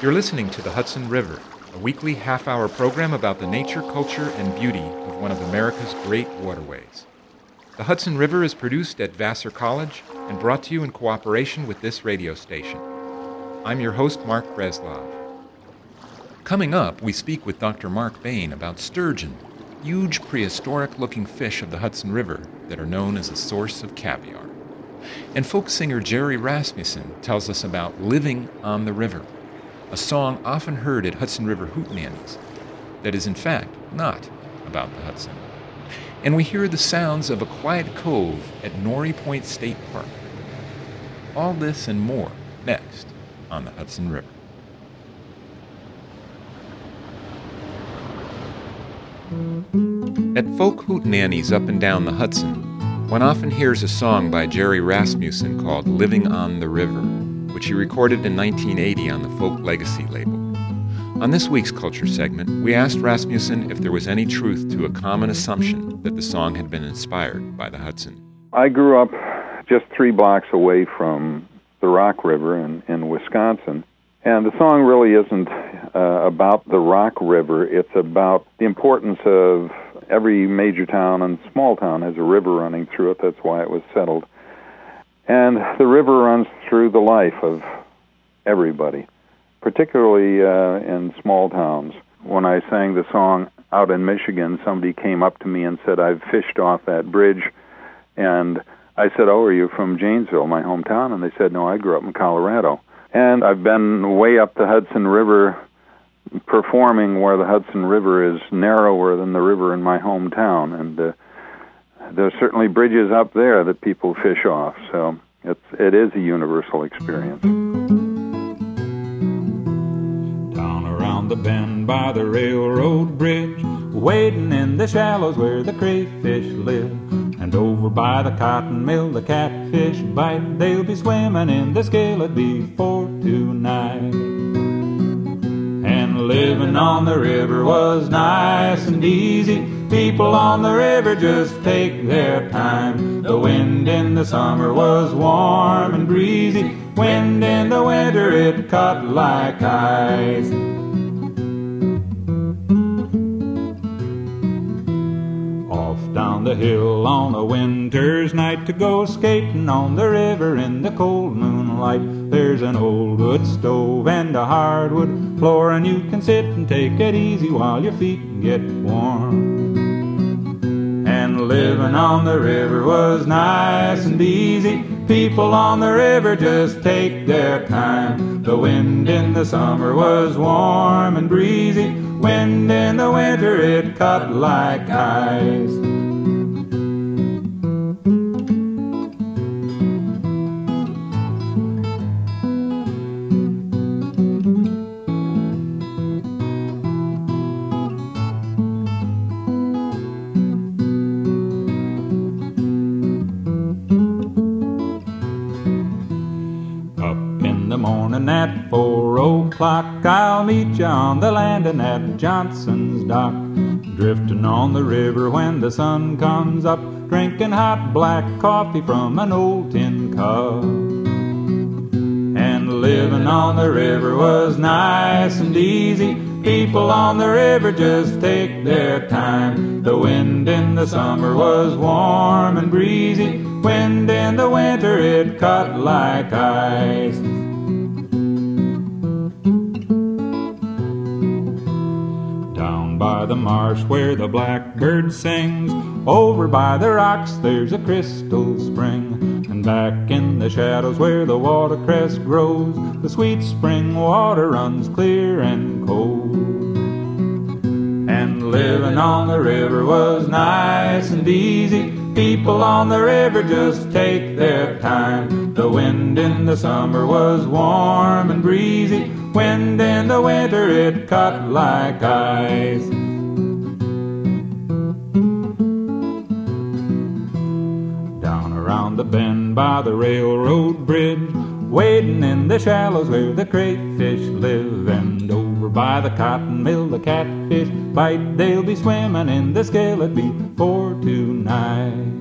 You're listening to the Hudson River, a weekly half-hour program about the nature, culture, and beauty of one of America's great waterways. The Hudson River is produced at Vassar College and brought to you in cooperation with this radio station. I'm your host, Mark Breslov. Coming up, we speak with Dr. Mark Bain about sturgeon, huge prehistoric-looking fish of the Hudson River that are known as a source of caviar. And folk singer Jerry Rasmussen tells us about Living on the River, a song often heard at Hudson River hootenannies that is in fact not about the Hudson. And we hear the sounds of a quiet cove at Norrie Point State Park. All this and more next on the Hudson River. At folk hootenannies up and down the Hudson, one often hears a song by Jerry Rasmussen called Living on the River, which he recorded in 1980 on the Folk Legacy label. On this week's Culture segment, we asked Rasmussen if there was any truth to a common assumption that the song had been inspired by the Hudson. I grew up just 3 blocks away from the Rock River in Wisconsin, and the song really isn't about the Rock River. It's about the importance of every major town and small town has a river running through it. That's why it was settled. And the river runs through the life of everybody, particularly in small towns. When I sang the song out in Michigan, somebody came up to me and said, "I've fished off that bridge." And I said, "Oh, are you from Janesville, my hometown?" And they said, "No, I grew up in Colorado." And I've been way up the Hudson River performing where the Hudson River is narrower than the river in my hometown. And there's certainly bridges up there that people fish off, so it is a universal experience. Down around the bend by the railroad bridge, wading in the shallows where the crayfish live, and over by the cotton mill the catfish bite, they'll be swimming in the skillet before tonight. And living on the river was nice and easy. People on the river just take their time. The wind in the summer was warm and breezy. Wind in the winter it cut like ice. Off down the hill on a winter's night to go skating on the river in the cold moonlight. There's an old wood stove and a hardwood floor, and you can sit and take it easy while your feet get warm. And living on the river was nice and easy. People on the river just take their time. The wind in the summer was warm and breezy. Wind in the winter it cut like ice. At 4 o'clock I'll meet you on the landing at Johnson's Dock, drifting on the river when the sun comes up, drinking hot black coffee from an old tin cup. And living on the river was nice and easy. People on the river just take their time. The wind in the summer was warm and breezy. Wind in the winter it cut like ice. By the marsh where the blackbird sings, over by the rocks there's a crystal spring, and back in the shadows where the watercress grows, the sweet spring water runs clear and cold. And living on the river was nice and easy. People on the river just take their time. The wind in the summer was warm and breezy. Wind in the winter it cut like ice. Down around the bend by the railroad bridge, wading in the shallows where the crayfish live, and over by the cotton mill the catfish bite, they'll be swimming in the skillet before tonight.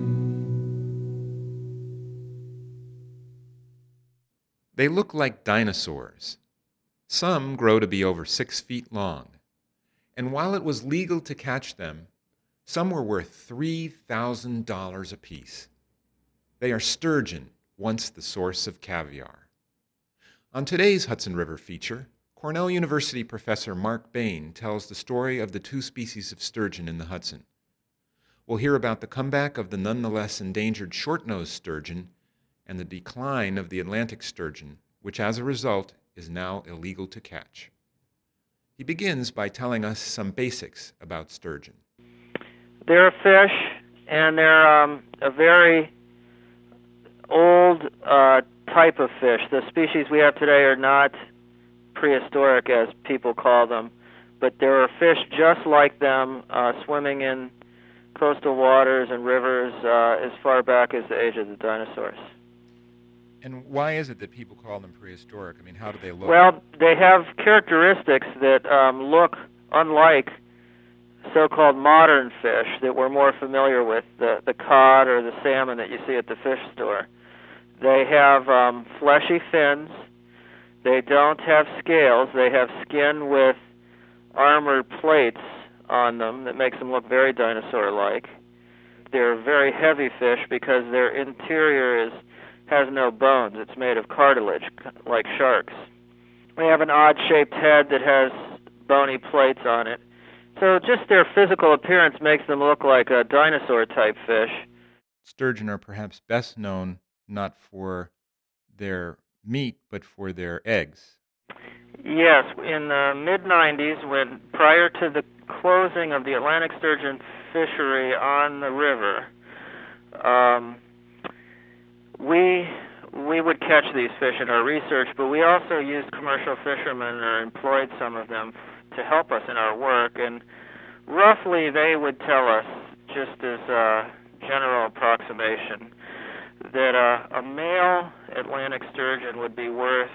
They look like dinosaurs. Some grow to be over 6 feet long, and while it was legal to catch them, some were worth $3,000 apiece. They are sturgeon, once the source of caviar. On today's Hudson River feature, Cornell University professor Mark Bain tells the story of the two species of sturgeon in the Hudson. We'll hear about the comeback of the nonetheless endangered short-nosed sturgeon and the decline of the Atlantic sturgeon, which as a result is now illegal to catch. He begins by telling us some basics about sturgeon. They're a fish, and they're a very old type of fish. The species we have today are not prehistoric, as people call them, but there are fish just like them swimming in coastal waters and rivers as far back as the age of the dinosaurs. And why is it that people call them prehistoric? I mean, how do they look? Well, they have characteristics that look unlike so-called modern fish that we're more familiar with, the cod or the salmon that you see at the fish store. They have fleshy fins. They don't have scales. They have skin with armored plates on them that makes them look very dinosaur-like. They're very heavy fish because their interior has no bones. It's made of cartilage, like sharks. They have an odd-shaped head that has bony plates on it. So just their physical appearance makes them look like a dinosaur-type fish. Sturgeon are perhaps best known not for their meat, but for their eggs. Yes, in the mid-'90s, prior to the closing of the Atlantic sturgeon fishery on the river, we would catch these fish in our research, but we also used commercial fishermen or employed some of them to help us in our work, and roughly they would tell us, just as a general approximation, that a male Atlantic sturgeon would be worth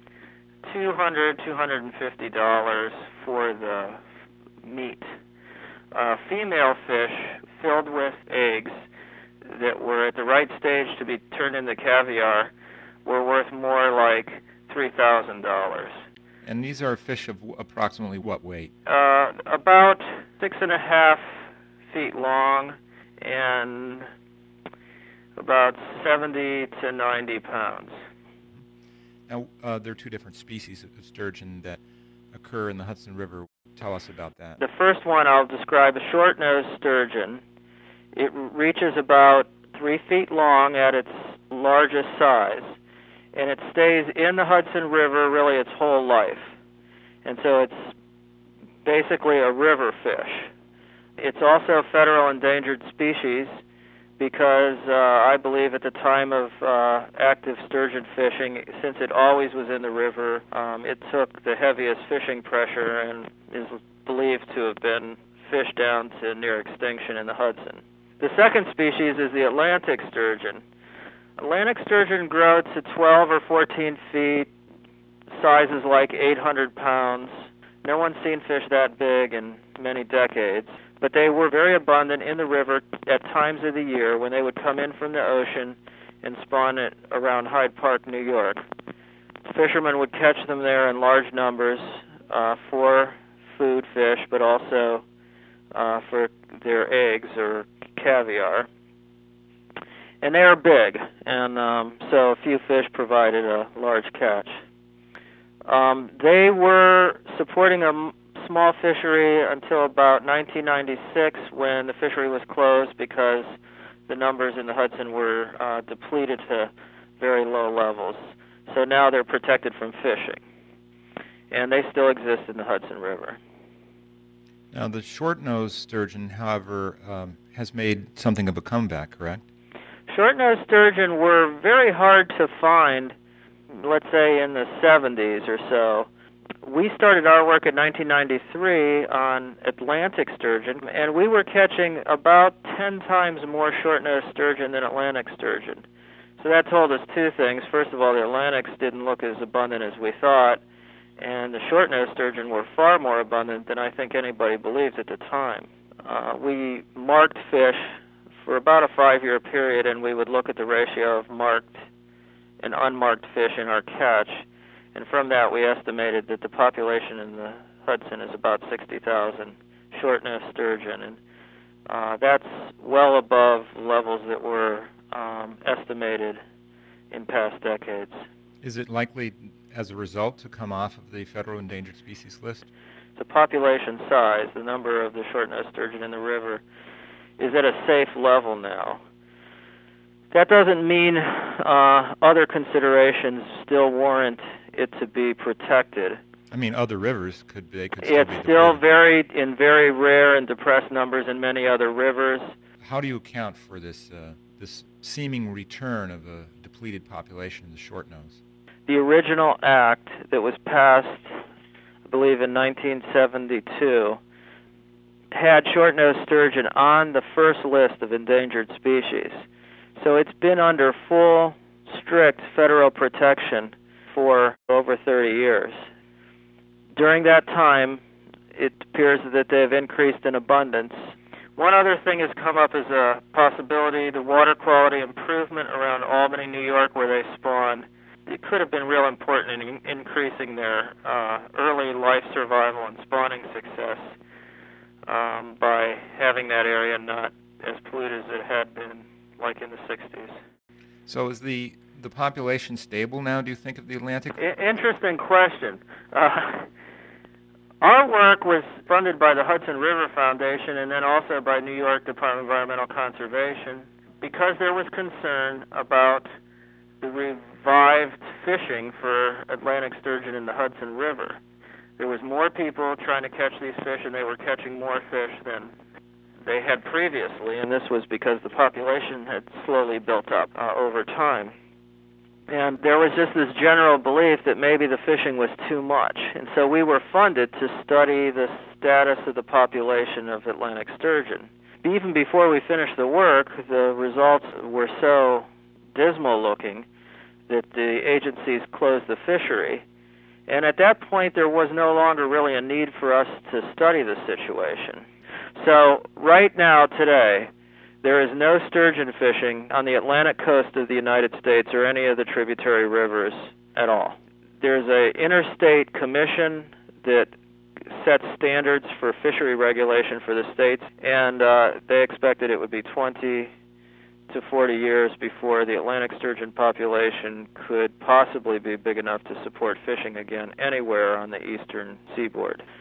$200, $250 for the meat. Female fish filled with eggs that were at the right stage to be turned into caviar were worth more like $3,000. And these are fish of approximately what weight? About 6.5 feet long and about 70 to 90 pounds. Now, there are two different species of sturgeon that occur in the Hudson River. Tell us about that. The first one I'll describe, a short-nosed sturgeon. It reaches about 3 feet long at its largest size, and it stays in the Hudson River really its whole life. And so it's basically a river fish. It's also a federal endangered species because I believe at the time of active sturgeon fishing, since it always was in the river, it took the heaviest fishing pressure and is believed to have been fished down to near extinction in the Hudson. The second species is the Atlantic sturgeon. Atlantic sturgeon grow to 12 or 14 feet, sizes like 800 pounds. No one's seen fish that big in many decades, but they were very abundant in the river at times of the year when they would come in from the ocean and spawn it around Hyde Park, New York. Fishermen would catch them there in large numbers for food fish, but also for their eggs or caviar. And they are big, and so a few fish provided a large catch. They were supporting a small fishery until about 1996 when the fishery was closed because the numbers in the Hudson were depleted to very low levels. So now they're protected from fishing, and they still exist in the Hudson River. Now, the short-nosed sturgeon, however, has made something of a comeback, correct? Short-nosed sturgeon were very hard to find, let's say in the 70s or so. We started our work in 1993 on Atlantic sturgeon, and we were catching about 10 times more short-nosed sturgeon than Atlantic sturgeon. So that told us two things. First of all, the Atlantics didn't look as abundant as we thought, and the short-nosed sturgeon were far more abundant than I think anybody believed at the time. We marked fish for about a 5-year period, and we would look at the ratio of marked and unmarked fish in our catch. And from that, we estimated that the population in the Hudson is about 60,000 short-nosed sturgeon, and that's well above levels that were estimated in past decades. Is it likely, as a result, to come off of the federal endangered species list? The population size, the number of the short-nosed sturgeon in the river, is at a safe level now. That doesn't mean other considerations still warrant it to be protected. I mean, other rivers could still be It's still very rare and depressed numbers in many other rivers. How do you account for this seeming return of a depleted population in the short-nose? The original act that was passed, I believe in 1972, had short-nosed sturgeon on the first list of endangered species. So it's been under full, strict federal protection for over 30 years. During that time, it appears that they've increased in abundance. One other thing has come up as a possibility, the water quality improvement around Albany, New York, where they spawn. It could have been real important in increasing their early life survival and spawning success by having that area not as polluted as it had been, like in the 60s. So is the population stable now, do you think, of the Atlantic? Interesting question. Our work was funded by the Hudson River Foundation and then also by New York Department of Environmental Conservation because there was concern about the revived fishing for Atlantic sturgeon in the Hudson River. There was more people trying to catch these fish, and they were catching more fish than they had previously, and this was because the population had slowly built up over time. And there was just this general belief that maybe the fishing was too much. And so we were funded to study the status of the population of Atlantic sturgeon. Even before we finished the work, the results were so dismal looking that the agencies closed the fishery. And at that point, there was no longer really a need for us to study the situation. So right now, today, there is no sturgeon fishing on the Atlantic coast of the United States or any of the tributary rivers at all. There's an interstate commission that sets standards for fishery regulation for the states, and they expected it would be 20 to 40 years before the Atlantic sturgeon population could possibly be big enough to support fishing again anywhere on the eastern seaboard.